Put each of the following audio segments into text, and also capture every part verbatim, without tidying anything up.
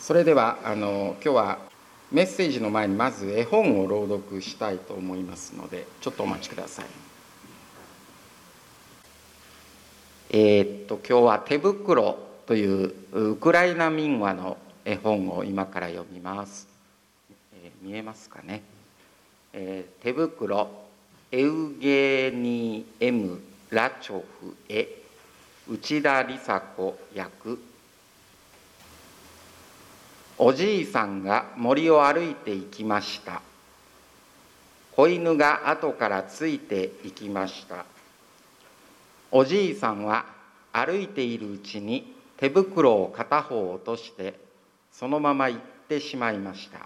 それではあの今日はメッセージの前にまず絵本を朗読したいと思いますので、ちょっとお待ちください。えー、っと今日は手袋というウクライナ民話の絵本を今から読みます。えー、見えますかね。えー、手袋エウゲーニー・エム・ラチョフ絵、内田梨紗子役。おじいさんが森を歩いて行きました。子犬が後からついて行きました。おじいさんは歩いているうちに手袋を片方落としてそのまま行ってしまいました。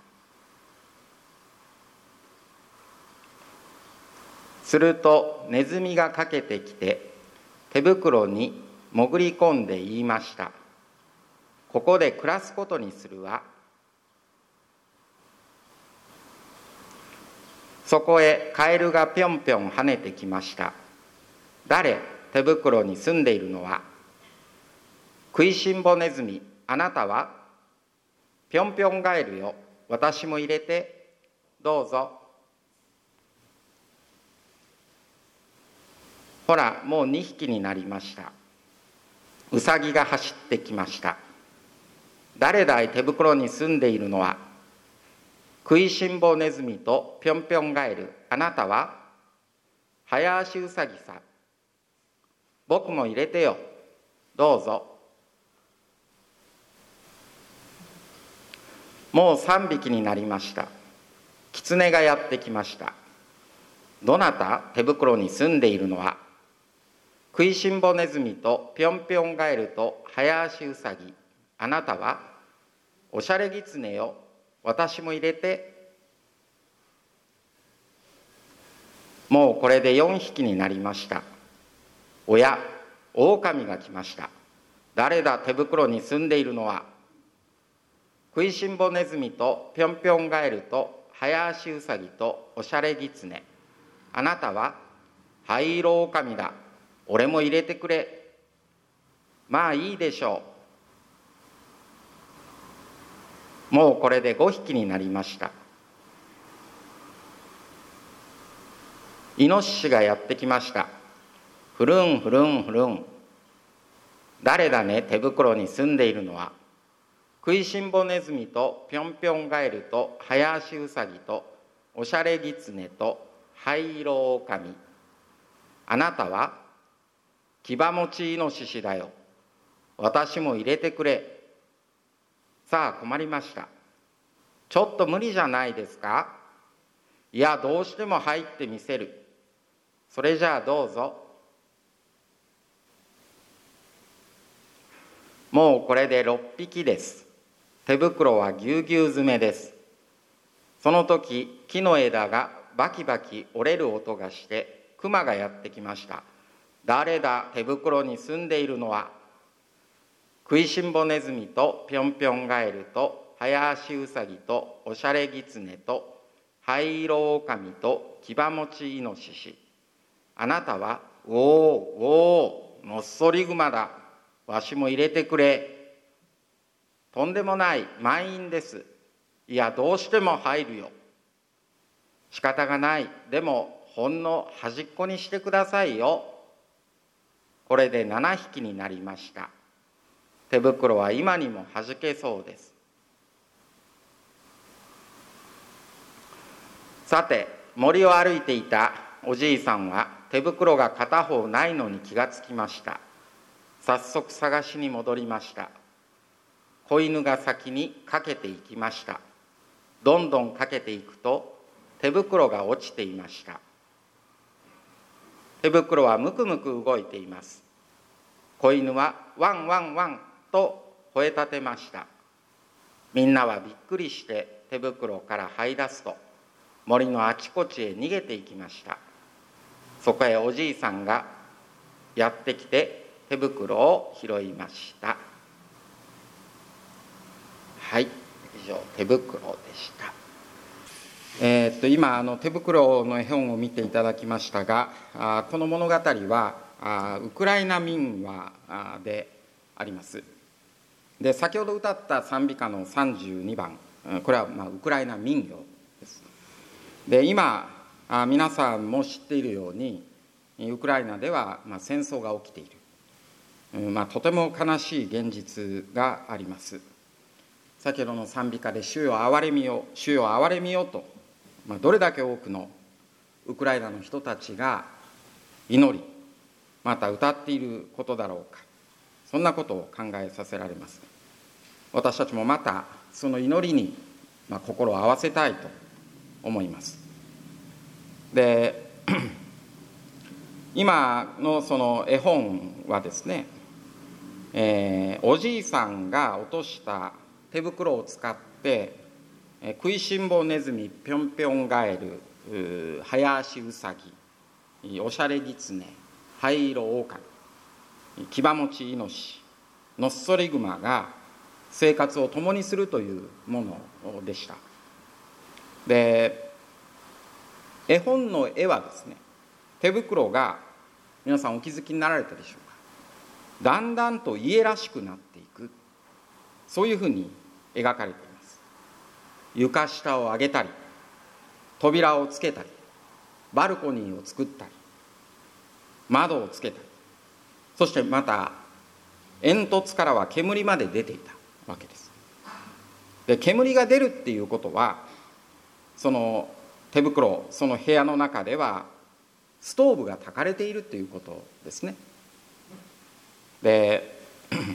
するとネズミがかけてきて手袋に潜り込んで言いました。ここで暮らすことにするわ。そこへカエルがぴょんぴょん跳ねてきました。誰、手袋に住んでいるのは。食いしん坊ネズミ、あなたは。ぴょんぴょんガエルよ、私も入れて、どうぞ。ほら、もうにひきになりました。うさぎが走ってきました。誰だい、手袋に住んでいるのは。食いしん坊ネズミとぴょんぴょんガエル、あなたは。早足うさぎさ。僕も入れてよ、どうぞ。もうさんびきになりました。キツネがやってきました。どなた、手袋に住んでいるのは。食いしん坊ネズミとぴょんぴょんガエルと早足うさぎ、あなたは。おしゃれギツネよ、私も入れて。もうこれでよんひきになりました。おや、狼が来ました。誰だ、手袋に住んでいるのは。食いしん坊ネズミとぴょんぴょんガエルと早足うさぎとおしゃれギツネ、あなたは。灰色狼だ、俺も入れてくれ。まあいいでしょう。もうこれでごひきになりました。イノシシがやってきました。ふるんふるんふるん。誰だね、手袋に住んでいるのは。食いしん坊ネズミとぴょんぴょんガエルと早足うさぎとおしゃれギツネと灰色狼、あなたは。牙持ちイノシシだよ、私も入れてくれ。さあ困りました。ちょっと無理じゃないですか。いや、どうしても入ってみせる。それじゃあどうぞ。もうこれでろっぴきです。手袋はぎゅうぎゅう詰めです。その時、木の枝がバキバキ折れる音がして熊がやってきました。誰だ、手袋に住んでいるのは。食いしん坊ネズミとぴょんぴょんガエルと早足うさぎとおしゃれギツネと灰色狼と牙持ちイノシシ、あなたは。おおおお、のっそり熊だ、わしも入れてくれ。とんでもない、満員です。いや、どうしても入るよ。仕方がない、でもほんの端っこにしてくださいよ。これでななひきになりました。手袋は今にもはじけそうです。さて、森を歩いていたおじいさんは手袋が片方ないのに気がつきました。早速探しに戻りました。子犬が先にかけていきました。どんどんかけていくと手袋が落ちていました。手袋はむくむく動いています。子犬はワンワンワンと吠えたてました。みんなはびっくりして手袋から這い出すと森のあちこちへ逃げていきました。そこへおじいさんがやってきて手袋を拾いました。はい、以上、手袋でした。えー、っと今あの手袋の絵本を見ていただきましたが、あこの物語はあウクライナ民話であります。 で先ほど歌った賛美歌のさんじゅうにばん、これはまあウクライナ民謡です。で今皆さんも知っているようにウクライナではまあ戦争が起きている、まあ、とても悲しい現実があります。先ほどの賛美歌で主よ憐れみよ主よ憐れみよと、まあ、どれだけ多くのウクライナの人たちが祈りまた歌っていることだろうか、そんなことを考えさせられます。私たちもまたその祈りにまあ心を合わせたいと思います。で今のその絵本はですね、えー、おじいさんが落とした手袋を使って、えー、食いしん坊ネズミぴょんぴょんガエル、早足ウサギ、おしゃれギツネ、灰色オオカミ、騎馬持ちイノシ、のっそりグマが生活を共にするというものでした。で絵本の絵はですね、手袋が皆さんお気づきになられたでしょうか。だんだんと家らしくなっていく、そういうふうに描かれています。床下を上げたり、扉をつけたり、バルコニーを作ったり、窓をつけたり、そしてまた煙突からは煙まで出ていたわけです。で煙が出るっていうことは、その手袋、その部屋の中ではストーブが焚かれているということですね。で、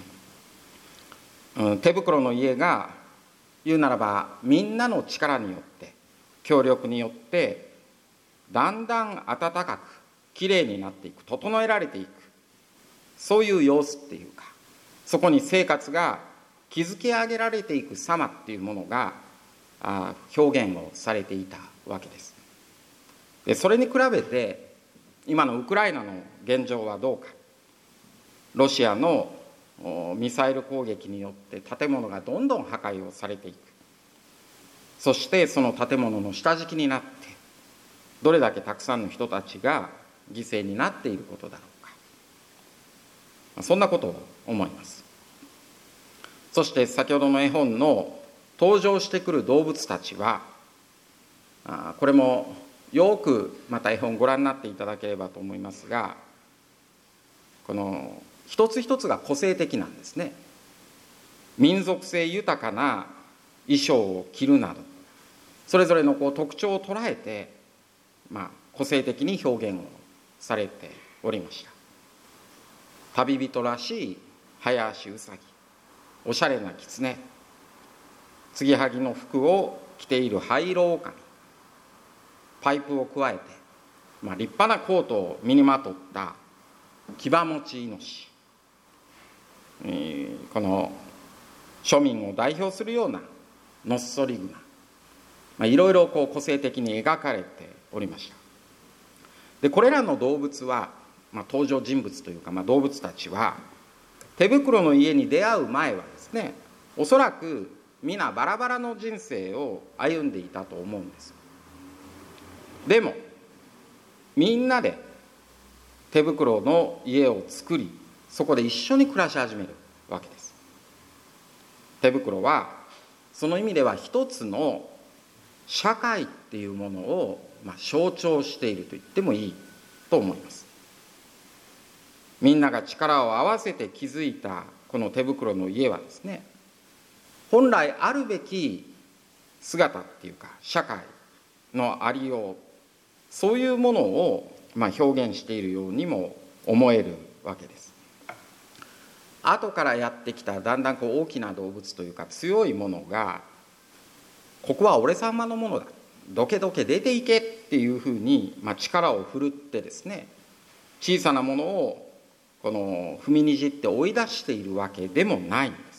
うん、手袋の家が言うならばみんなの力によって協力によってだんだん暖かくきれいになっていく、整えられていく、そういう様子っていうか、そこに生活が築き上げられていく様っていうものがあ表現をされていたわけです。でそれに比べて今のウクライナの現状はどうか。ロシアのミサイル攻撃によって建物がどんどん破壊をされていく。そしてその建物の下敷きになってどれだけたくさんの人たちが犠牲になっていることだろうか、そんなことを思います。そして先ほどの絵本の登場してくる動物たちは、これもよくまた絵本ご覧になっていただければと思いますが、この一つ一つが個性的なんですね。民族性豊かな衣装を着るなど、それぞれのこう特徴を捉えて、まあ、個性的に表現をされておりました。旅人らしい早足ウサギ、おしゃれなキツネ、継ぎはぎの服を着ている灰色オオカミ、パイプをくわえて、まあ、立派なコートを身にまとった騎馬持ちイノシ、えー、この庶民を代表するようなのっそりグマ、まあ、いろいろこう個性的に描かれておりました。でこれらの動物は、まあ、登場人物というか、まあ、動物たちは手袋の家に出会う前はですね、おそらく皆バラバラの人生を歩んでいたと思うんです。でもみんなで手袋の家を作り、そこで一緒に暮らし始めるわけです。手袋はその意味では一つの社会っていうものをまあ象徴していると言ってもいいと思います。みんなが力を合わせて築いたこの手袋の家はですね、本来あるべき姿っていうか社会のありよう、そういうものをまあ表現しているようにも思えるわけです。後からやってきただんだんこう大きな動物というか強いものが、ここは俺様のものだ、どけどけ出ていけっていうふうに、まあ、力を振るってですね、小さなものをこの踏みにじって追い出しているわけでもないんです。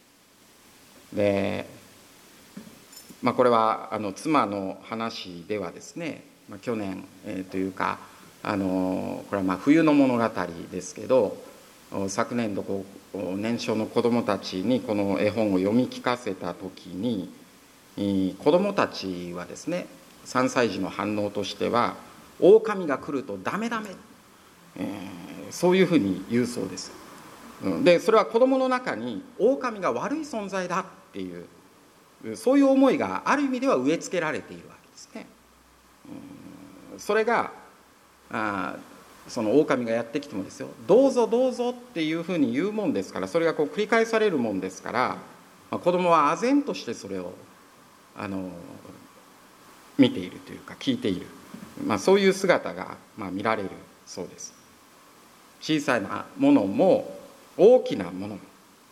で、まあ、これはあの妻の話ではですね、まあ、去年、えー、というかあのこれはまあ冬の物語ですけど、昨年度こう年少の子どもたちにこの絵本を読み聞かせた時に、子どもたちはですね、さんさい児の反応としては狼が来るとダメダメ、えー、そういうふうに言うそうです。 でそれは子供の中に狼が悪い存在だっていうそういう思いがある意味では植え付けられているわけですね。それがあその狼がやってきてもですよ、どうぞどうぞっていうふうに言うもんですから、それがこう繰り返されるもんですから、まあ、子供は唖然としてそれをあの見ているというか聞いている、まあ、そういう姿がまあ見られるそうです。小さなものも大きなものも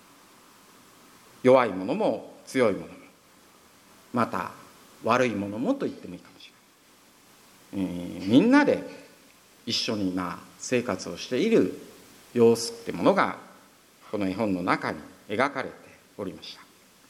弱いものも強いものもまた悪いものもと言ってもいいかもしれない、えー、みんなで一緒に今生活をしている様子ってものがこの絵本の中に描かれておりました。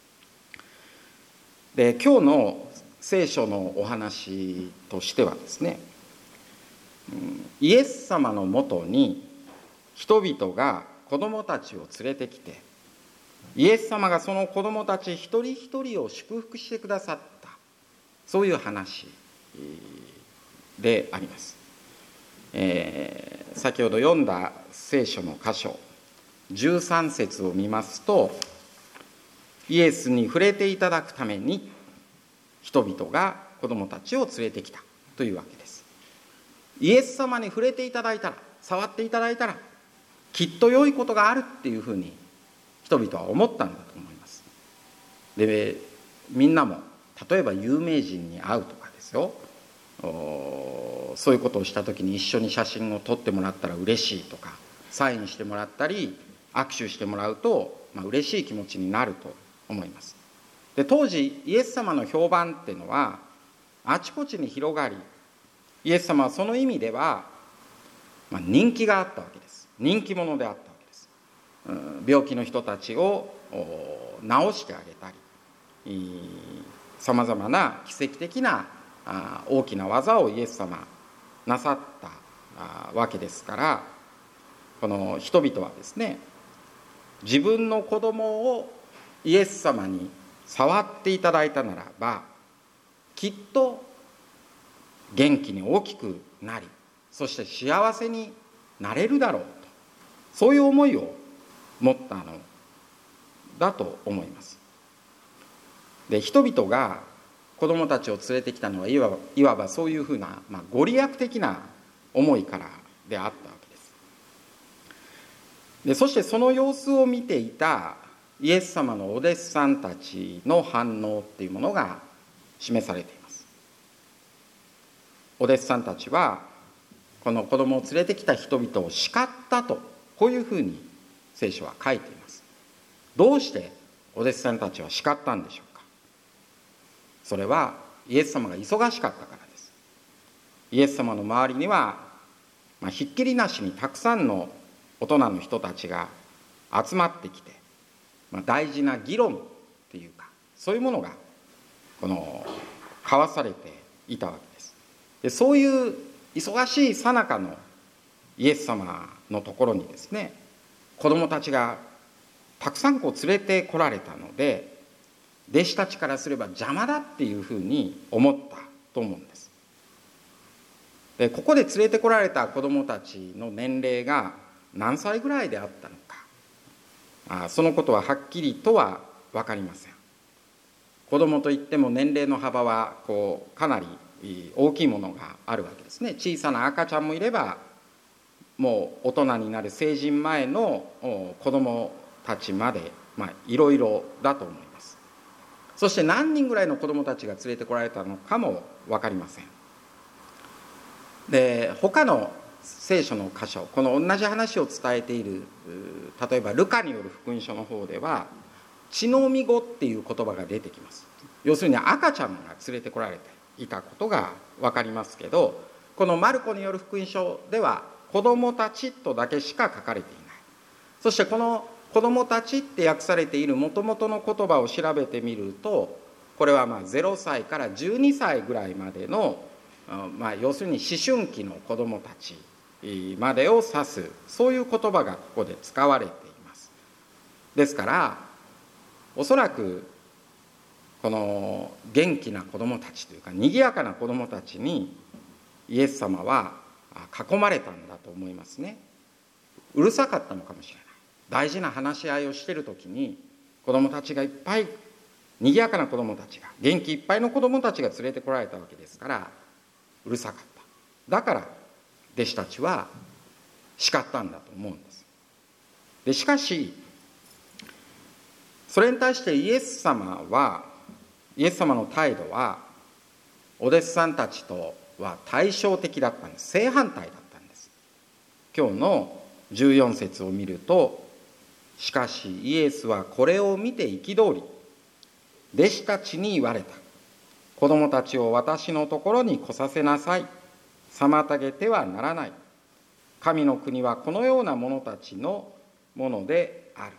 で今日の聖書のお話としてはですね、イエス様のもとに人々が子どもたちを連れてきて、イエス様がその子どもたち一人一人を祝福してくださった、そういう話であります。えー、先ほど読んだ聖書の箇所じゅうさん節を見ますと、イエスに触れていただくために人々が子どもたちを連れてきたというわけです。イエス様に触れていただいたら、触っていただいたらきっと良いことがあるっていうふうに人々は思ったんだと思います。でみんなも例えば有名人に会うとかですよ、そういうことをした時に一緒に写真を撮ってもらったら嬉しいとか、サインしてもらったり握手してもらうと、まあ、嬉しい気持ちになると思います。で当時イエス様の評判っていうのはあちこちに広がり、イエス様はその意味では、まあ、人気があったわけです。人気者であったわけです。うん、病気の人たちを治してあげたり、さまざまな奇跡的な大きな技をイエス様なさったわけですから、この人々はですね、自分の子供をイエス様に触っていただいたならばきっと元気に大きくなり、そして幸せになれるだろうと、そういう思いを持ったのだと思います。で人々が子どもたちを連れてきたのはいわば、いわばそういうふうな、まあ、ご利益的な思いからであったわけです。でそしてその様子を見ていたイエス様のお弟子さんたちの反応っていうものが示されています。お弟子さんたちはこの子供を連れてきた人々を叱ったと、こういうふうに聖書は書いています。どうしてお弟子さんたちは叱ったんでしょうか。それはイエス様が忙しかったからです。イエス様の周りには、まあ、ひっきりなしにたくさんの大人の人たちが集まってきて、まあ、大事な議論っていうかそういうものがこの交わされていたわけです。でそういう忙しい最中のイエス様のところにですね、子どもたちがたくさんこう連れてこられたので、弟子たちからすれば邪魔だっていうふうに思ったと思うんです。でここで連れてこられた子どもたちの年齢が何歳ぐらいであったのか、あそのことははっきりとは分かりません。子どもといっても年齢の幅はこうかなり大きいものがあるわけですね。小さな赤ちゃんもいれば、もう大人になる成人前の子どもたちまで、まあ、いろいろだと思います。そして何人ぐらいの子どもたちが連れてこられたのかも分かりません。で他の聖書の箇所、この同じ話を伝えている例えばルカによる福音書の方では血のみ子っていう言葉が出てきます。要するに赤ちゃんが連れてこられていたことが分かりますけど、このマルコによる福音書では子どもたちとだけしか書かれていない。そしてこの子どもたちって訳されているもともとの言葉を調べてみると、これはまあゼロさいからじゅうにさいぐらいまでの、まあ、要するに思春期の子どもたちまでを指す、そういう言葉がここで使われています。ですからおそらくこの元気な子どもたちというか賑やかな子どもたちにイエス様は囲まれたんだと思いますね。うるさかったのかもしれない。 大事な話し合いをしている時に子どもたちがいっぱい、賑やかな子どもたちが、元気いっぱいの子どもたちが連れてこられたわけですから、うるさかった。だから弟子たちは叱ったんだと思うんです。でしかしそれに対してイエス様はイエス様の態度はお弟子さんたちとは対照的だったんです。正反対だったんです。今日のじゅうよん節を見ると、しかしイエスはこれを見て憤り、弟子たちに言われた。子供たちを私のところに来させなさい。妨げてはならない。神の国はこのような者たちのものである。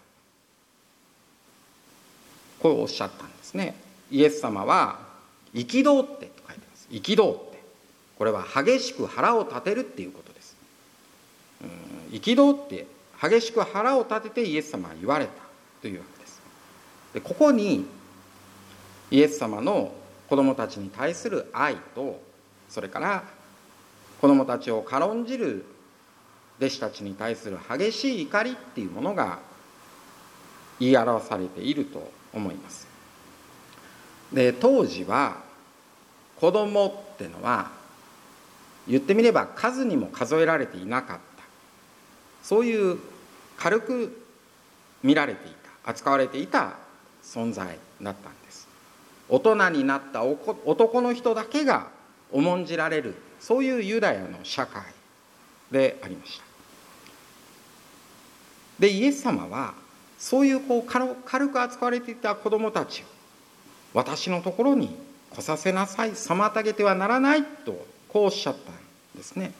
こうおっしゃったんですね。イエス様は憤ってと書いてます。憤って、これは激しく腹を立てるっていうことです。うん、憤って激しく腹を立ててイエス様は言われたというわけです。でここにイエス様の子供たちに対する愛と、それから子供たちを軽んじる弟子たちに対する激しい怒りっていうものが言い表されていると思います。で当時は子供ってのは言ってみれば数にも数えられていなかった、そういう軽く見られていた、扱われていた存在だったんです。大人になった男の人だけが重んじられる、そういうユダヤの社会でありました。でイエス様はそういうこう軽く扱われていた子どもたちを私のところに来させなさい、妨げてはならないとこうおっしゃったんですね。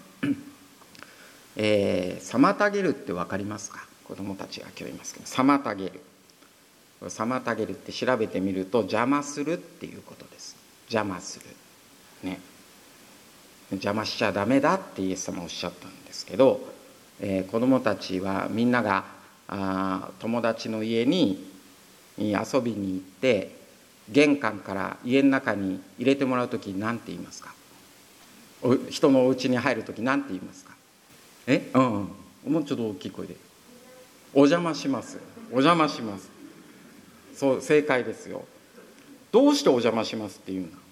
えー、妨げるって分かりますか？子どもたちが今日言いますけど、妨げる妨げるって調べてみると邪魔するっていうことです。邪魔するね、邪魔しちゃダメだってイエス様おっしゃったんですけど、えー、子どもたちはみんながあ友達の家に遊びに行って玄関から家の中に入れてもらうときに何て言いますか？人のお家に入るとき何て言いますか？え、うん、うん、もうちょっと大きい声で。お邪魔します。お邪魔します。そう、正解ですよ。どうしてお邪魔しますって言うの？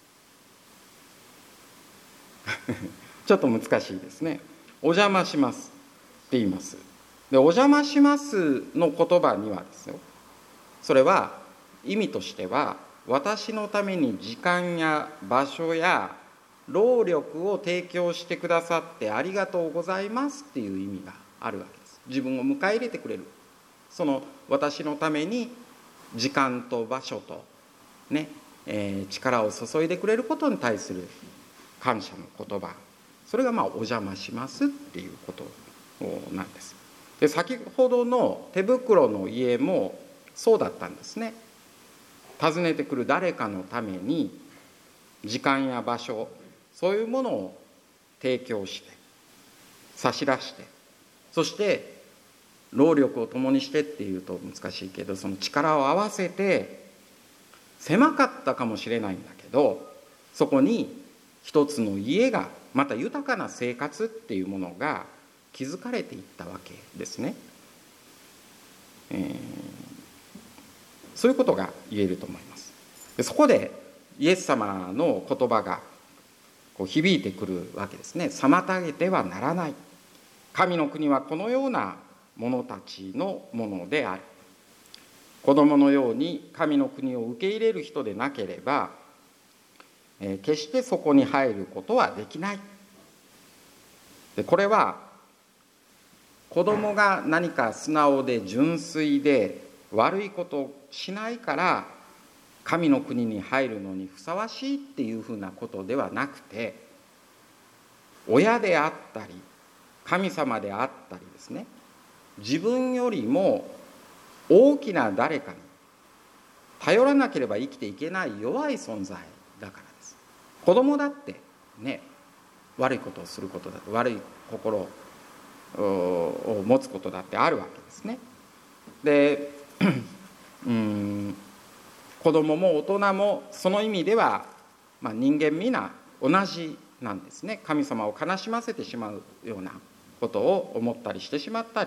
ちょっと難しいですね。お邪魔しますって言います。で、お邪魔しますの言葉にはですよ、それは意味としては私のために時間や場所や労力を提供してくださってありがとうございますっていう意味があるわけです。自分を迎え入れてくれる、その私のために時間と場所とね、えー、力を注いでくれることに対する感謝の言葉、それがまあお邪魔しますっていうことなんです。で先ほどの手袋の家もそうだったんですね。訪ねてくる誰かのために時間や場所、そういうものを提供して差し出して、そして労力を共にしてっていうと難しいけど、その力を合わせて狭かったかもしれないんだけど、そこに一つの家が、また豊かな生活っていうものが築かれていったわけですね。えー、そういうことが言えると思います。でそこでイエス様の言葉がこう響いてくるわけですね。妨げてはならない。神の国はこのような者たちのものである。子供のように神の国を受け入れる人でなければ、えー、決してそこに入ることはできない。でこれは子供が何か素直で純粋で悪いことをしないから神の国に入るのにふさわしいっていうふうなことではなくて、親であったり神様であったりですね、自分よりも大きな誰かに頼らなければ生きていけない弱い存在だからです。子供だってね、悪いことをすることだって、悪い心を持つことだってあるわけですね。でうーん子供も大人もその意味では、まあ、人間皆同じなんですね。神様を悲しませてしまうようなことを思ったりしてしまったり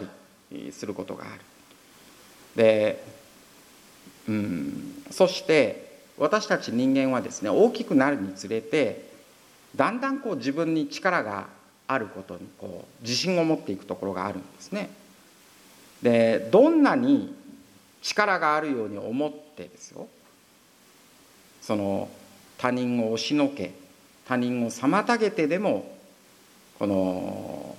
することがある。で、うん、そして私たち人間はですね、大きくなるにつれてだんだんこう自分に力があることにこう自信を持っていくところがあるんですね。で、どんなに力があるように思ってですよ、その他人を押しのけ、他人を妨げてでもこの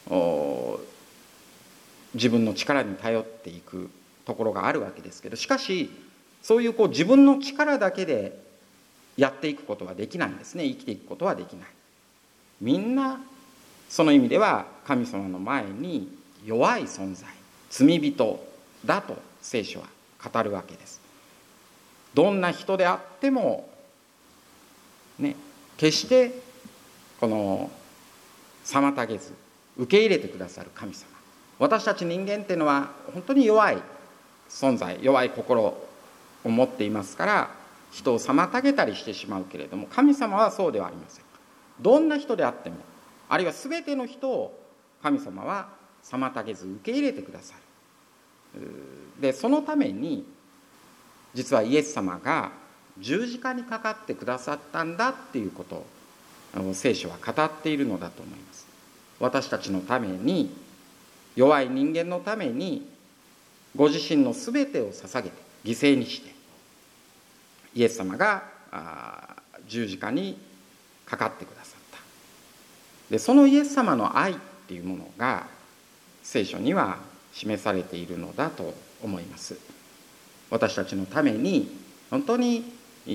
自分の力に頼っていくところがあるわけですけど、しかしそういうこう自分の力だけでやっていくことはできないんですね。生きていくことはできない。みんなその意味では神様の前に弱い存在、罪人だと聖書は語るわけです。どんな人であってもね、決してこの妨げず受け入れてくださる神様。私たち人間っていうのは本当に弱い存在、弱い心を持っていますから人を妨げたりしてしまうけれども、神様はそうではありません。どんな人であっても、あるいは全ての人を神様は妨げず受け入れてくださる。で、そのために実はイエス様が十字架にかかってくださったんだっていうことを聖書は語っているのだと思います。私たちのために、弱い人間のためにご自身のすべてを捧げて犠牲にしてイエス様が十字架にかかってくださった。で、そのイエス様の愛っていうものが聖書には示されているのだと思います。私たちのために本当に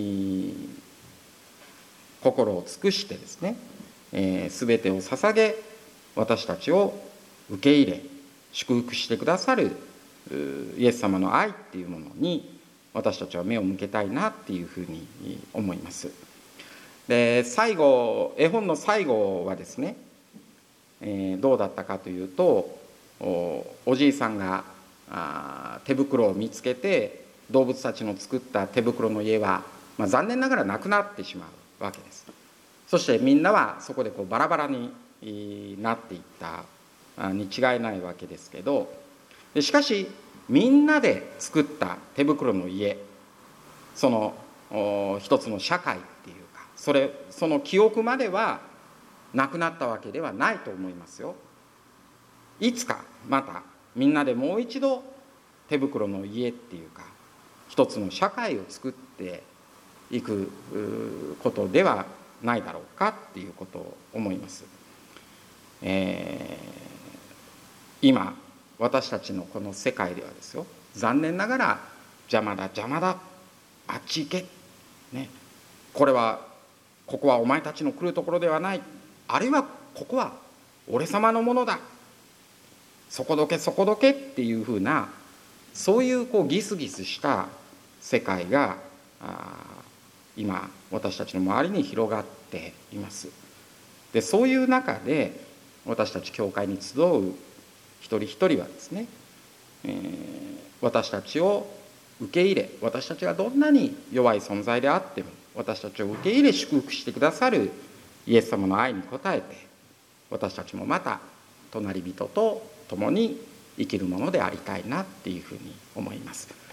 心を尽くしてですね、えー、全てを捧げ私たちを受け入れ祝福してくださるイエス様の愛っていうものに私たちは目を向けたいなっていうふうに思います。で、最後、絵本の最後はですね、えー、どうだったかというと、 お, おじいさんがあ手袋を見つけて動物たちの作った手袋の家は、まあ、残念ながらなくなってしまうわけです。そしてみんなはそこでこうバラバラになっていったに違いないわけですけど、しかしみんなで作った手袋の家、その一つの社会っていうか、それその記憶まではなくなったわけではないと思いますよ。いつかまたみんなでもう一度手袋の家っていうか一つの社会を作っていくことではないだろうかっていうことを思います。えー、今私たちのこの世界ではですよ、残念ながら邪魔だ邪魔だあっち行け、ね、これはここはお前たちの来るところではない、あるいはここは俺様のものだ、そこどけそこどけっていうふうな、そういうこうギスギスした世界が今私たちの周りに広がっています。で、そういう中で私たち教会に集う一人一人はですね、えー、私たちを受け入れ、私たちがどんなに弱い存在であっても私たちを受け入れ祝福してくださるイエス様の愛に応えて、私たちもまた隣人と共に生きるものでありたいなっていうふうに思います。